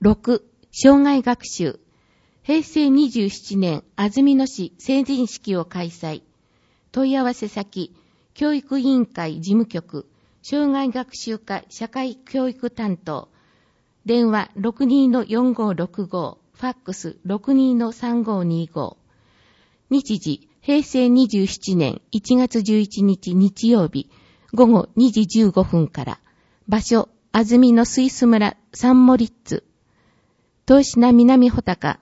6、生涯学習。平成27年、安曇野市成人式を開催。問い合わせ先、教育委員会事務局、生涯学習課社会教育担当。電話 62-4565、ファックス 62-3525。日時、平成27年1月11日日曜日、午後2時15分から。場所、安曇野スイス村サンモリッツ。東品南穂高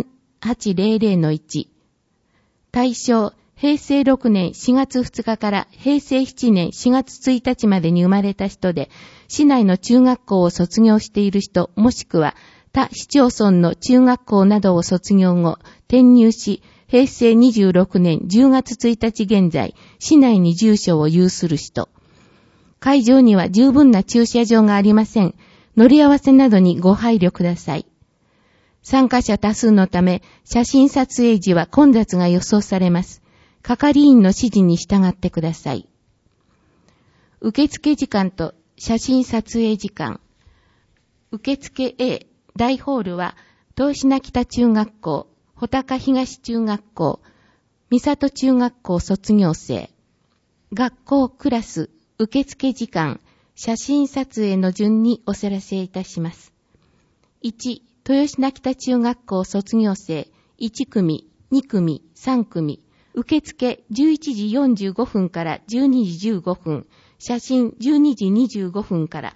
3800-1。対象、平成6年4月2日から平成7年4月1日までに生まれた人で、市内の中学校を卒業している人、もしくは他市町村の中学校などを卒業後、転入し、平成26年10月1日現在、市内に住所を有する人。会場には十分な駐車場がありません。乗り合わせなどにご配慮ください。参加者多数のため、写真撮影時は混雑が予想されます。係員の指示に従ってください。受付時間と写真撮影時間。受付 A、大ホールは、東品北中学校、穂高東中学校、三郷中学校卒業生。学校クラス、受付時間、写真撮影の順にお知らせいたします。1、豊品北中学校卒業生、1組、2組、3組。受付11時45分から12時15分。写真12時25分から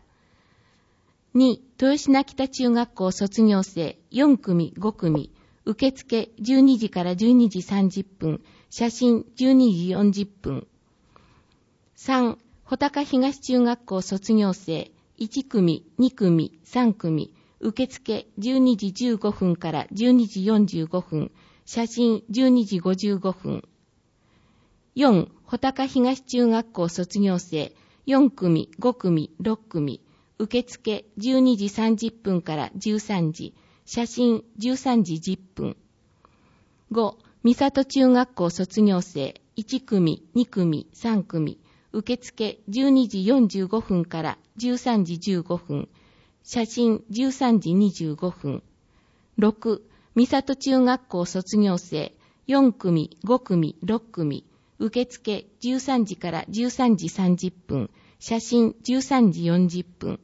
。2、豊品北中学校卒業生、4組、5組。受付12時から12時30分。写真12時40分。3、穂高東中学校卒業生、1組、2組、3組。受付12時15分から12時45分。写真12時55分。4、穂高東中学校卒業生、4組、5組、6組。受付12時30分から13時。写真13時10分。5、三郷中学校卒業生、1組、2組、3組。受付12時45分から13時15分。写真13時25分。6、三郷中学校卒業生、4組、5組、6組。受付13時から13時30分。写真13時40分。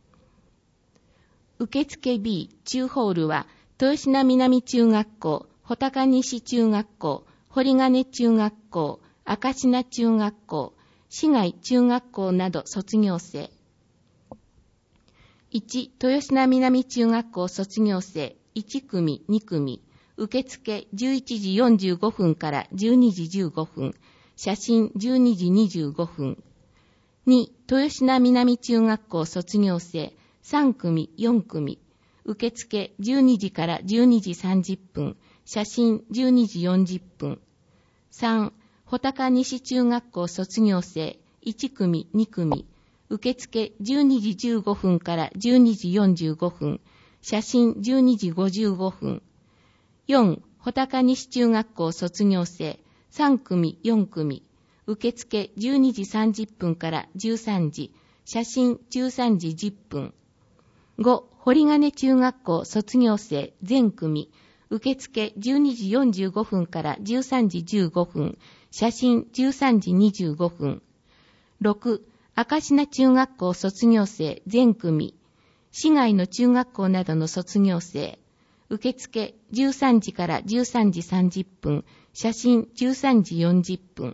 受付 B、中ホールは、豊品南中学校、穂高西中学校、堀金中学校、赤品中学校、市外中学校など卒業生。1、豊品南中学校卒業生、1組、2組。受付11時45分から12時15分。写真12時25分。2、豊品南中学校卒業生、3組、4組。受付12時から12時30分。写真12時40分。3、穂高西中学校卒業生、1組、2組。受付12時15分から12時45分。写真12時55分。4、穂高西中学校卒業生、3組、4組。受付12時30分から13時。写真13時10分。5、堀金中学校卒業生全組。受付12時45分から13時15分。写真13時25分。6、赤品中学校卒業生全組。市外の中学校などの卒業生。受付13時から13時30分。写真13時40分。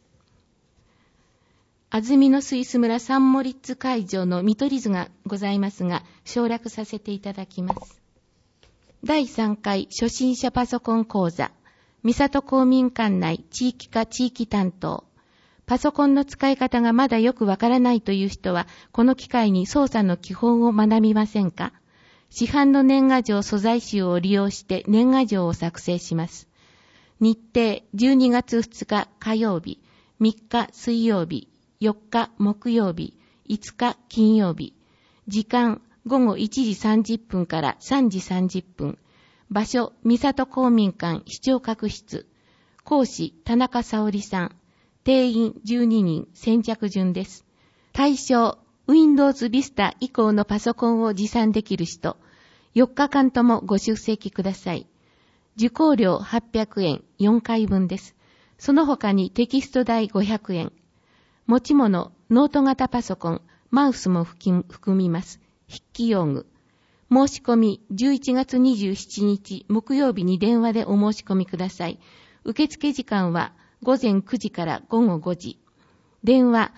安曇野スイス村サンモリッツ会場の見取り図がございますが、省略させていただきます。第3回初心者パソコン講座、三郷公民館内地域課地域担当。パソコンの使い方がまだよくわからないという人は、この機会に操作の基本を学びませんか？市販の年賀状素材集を利用して年賀状を作成します。日程12月2日火曜日、3日水曜日、4日木曜日、5日金曜日。時間午後1時30分から3時30分。場所三郷公民館視聴覚室。講師田中沙織さん。定員12人先着順です。対象 Windows Vista 以降のパソコンを持参できる人。 4日間ともご出席ください。受講料800円4回分です。その他にテキスト代500円。持ち物、ノート型パソコン、マウスも含みます。筆記用具。申し込み11月27日木曜日に電話でお申し込みください。受付時間は午前9時から午後5時。電話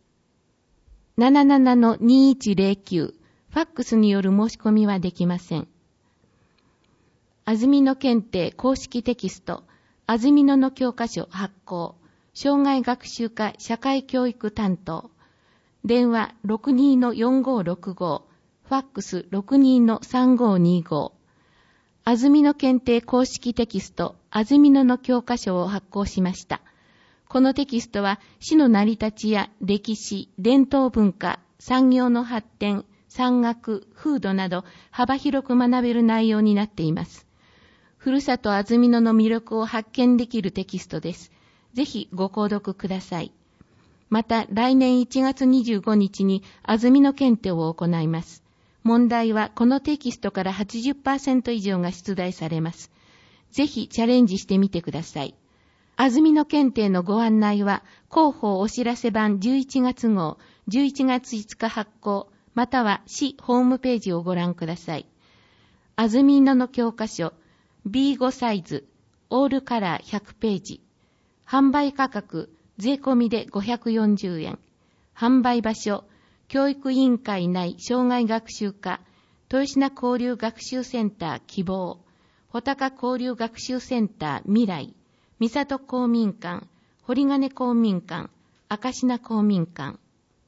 77-2109。ファックスによる申し込みはできません。安曇野検定公式テキスト、安曇野の教科書発行、障害学習科社会教育担当。電話 62-4565、ファックス 62-3525。安曇野検定公式テキスト、安曇野の教科書を発行しました。このテキストは、市の成り立ちや歴史、伝統文化、産業の発展、山岳、風土など幅広く学べる内容になっています。ふるさと安曇野の魅力を発見できるテキストです。ぜひご購読ください。また来年1月25日に安曇野検定を行います。問題はこのテキストから 80% 以上が出題されます。ぜひチャレンジしてみてください。安曇野検定のご案内は広報お知らせ版11月号11月5日発行または市ホームページをご覧ください。安曇野の教科書B5 サイズオールカラー100ページ。販売価格税込みで540円。販売場所教育委員会内障害学習課豊品交流学習センター希望穂高交流学習センター未来三郷公民館堀金公民館赤品公民館。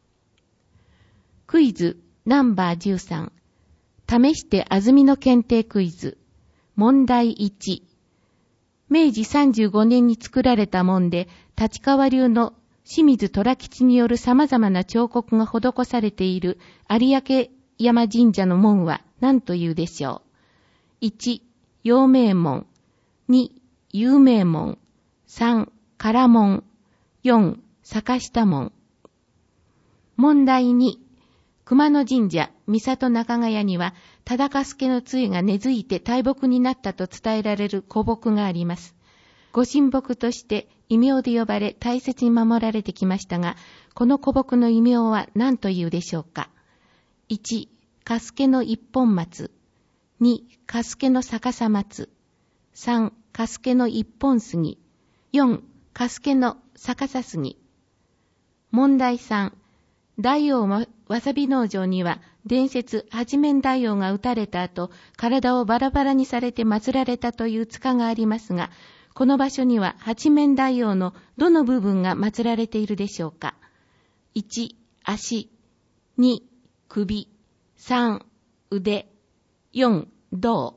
クイズナンバー13試して安曇野検定クイズ問題1。明治35年に作られた門で、立川流の清水虎吉による様々な彫刻が施されている有明山神社の門は何というでしょう。1、陽明門。2、有名門。3、唐門。4、坂下門。問題2。熊野神社、三郷中ヶ谷には、忠相助の杖が根付いて大木になったと伝えられる古木があります。ご神木として異名で呼ばれ大切に守られてきましたが、この古木の異名は何というでしょうか。1、加助の一本松。2、加助の逆さ松。3、加助の一本杉。4、加助の逆さ杉。問題3。大王わさび農場には伝説八面大王が撃たれた後、体をバラバラにされて祀られたという塚がありますが、この場所には八面大王のどの部分が祀られているでしょうか。1、足。2、首。3、腕。4、胴。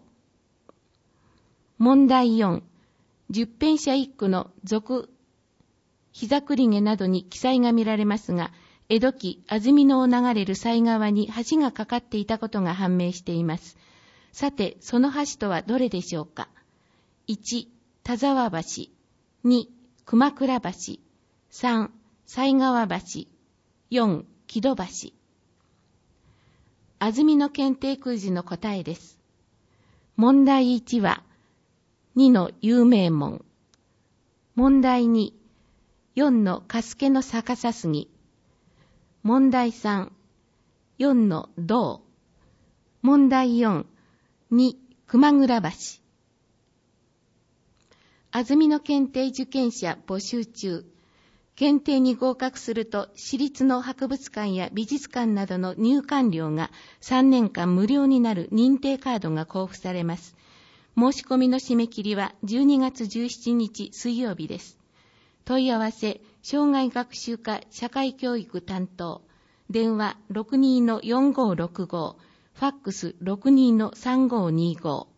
問題4。十編者一句の俗、膝栗毛などに記載が見られますが、江戸期、安曇野を流れる西側に橋がかかっていたことが判明しています。さて、その橋とはどれでしょうか。1、田沢橋。2、熊倉橋。3、西川橋。4、木戸橋。安曇野検定クイズの答えです。問題1は、2の有名門。問題2、4の加助の逆さ杉。問題3、4の銅。問題4、2、熊倉橋。安曇野検定受験者募集中。検定に合格すると、私立の博物館や美術館などの入館料が3年間無料になる認定カードが交付されます。申し込みの締め切りは12月17日水曜日です。問い合わせ、障害学習課社会教育担当。電話 62-4565、ファックス 62-3525。